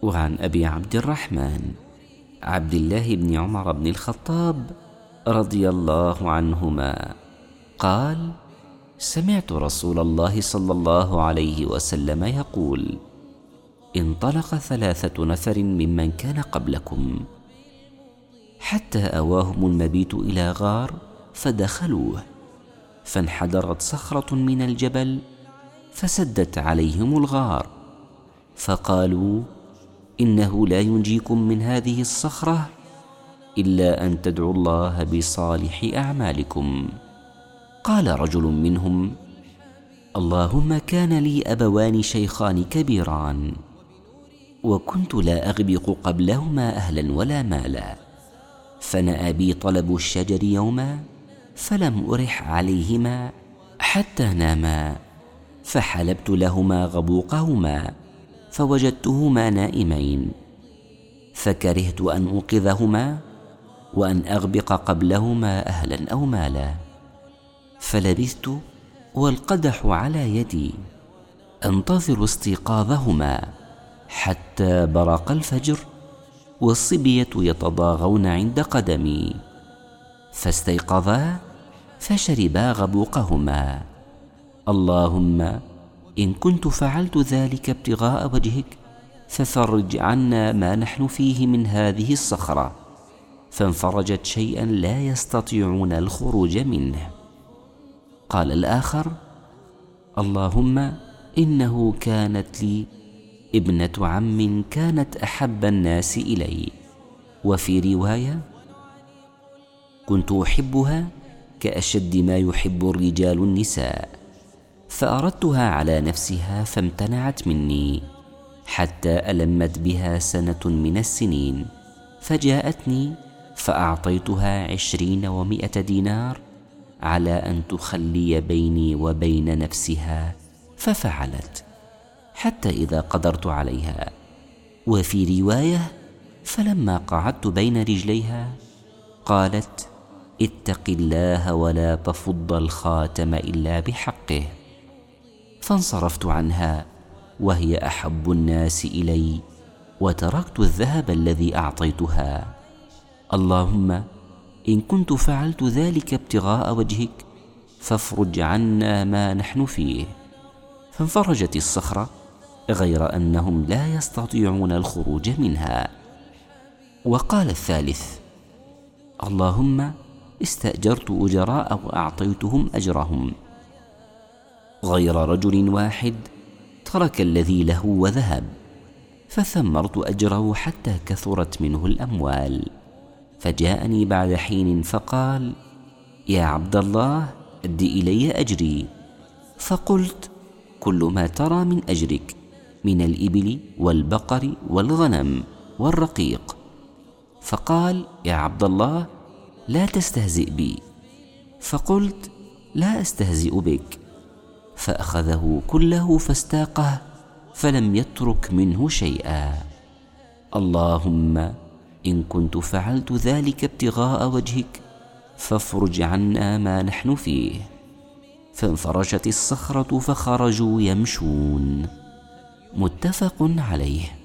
وعن أبي عبد الرحمن عبد الله بن عمر بن الخطاب رضي الله عنهما قال: سمعت رسول الله صلى الله عليه وسلم يقول: انطلق 3 نفر ممن كان قبلكم حتى أواهم المبيت إلى غار فدخلوه، فانحدرت صخرة من الجبل فسدت عليهم الغار، فقالوا: إنه لا ينجيكم من هذه الصخرة إلا أن تدعوا الله بصالح أعمالكم. قال رجل منهم: اللهم كان لي أبوان شيخان كبيران، وكنت لا أغبق قبلهما أهلا ولا مالا، فنأى بي طلب الشجر يوما فلم أرح عليهما حتى ناما، فحلبت لهما غبوقهما فوجدتهما نائمين، فكرهت أن أوقظهما وأن أغبق قبلهما أهلا أو مالا، فلبثت والقدح على يدي أنتظر استيقاظهما حتى برق الفجر والصبية يتضاغون عند قدمي، فاستيقظا فشربا غبوقهما. اللهم إن كنت فعلت ذلك ابتغاء وجهك ففرج عنا ما نحن فيه من هذه الصخرة، فانفرجت شيئا لا يستطيعون الخروج منه. قال الآخر: اللهم إنه كانت لي ابنة عم كانت أحب الناس إلي، وفي رواية: كنت أحبها كأشد ما يحب الرجال النساء، فأردتها على نفسها فامتنعت مني حتى ألمت بها 1 من السنين، فجاءتني فأعطيتها 20 و100 دينار على أن تخلي بيني وبين نفسها، ففعلت حتى إذا قدرت عليها. وفي رواية: فلما قعدت بين رجليها قالت: اتق الله ولا تفض الخاتم إلا بحقه، فانصرفت عنها وهي أحب الناس إلي، وتركت الذهب الذي أعطيتها. اللهم إن كنت فعلت ذلك ابتغاء وجهك فافرج عنا ما نحن فيه. فانفرجت الصخرة، غير أنهم لا يستطيعون الخروج منها. وقال الثالث: اللهم استأجرت أجراء وأعطيتهم أجرهم، غير رجل واحد ترك الذي له وذهب، فثمرت أجره حتى كثرت منه الأموال، فجاءني بعد حين فقال: يا عبد الله أد إلي أجري. فقلت: كل ما ترى من أجرك من الإبل والبقر والغنم والرقيق. فقال: يا عبد الله لا تستهزئ بي. فقلت: لا أستهزئ بك. فأخذه كله فاستاقه فلم يترك منه شيئا. اللهم إن كنت فعلت ذلك ابتغاء وجهك فافرج عنا ما نحن فيه. فانفرجت الصخرة فخرجوا يمشون. متفق عليه.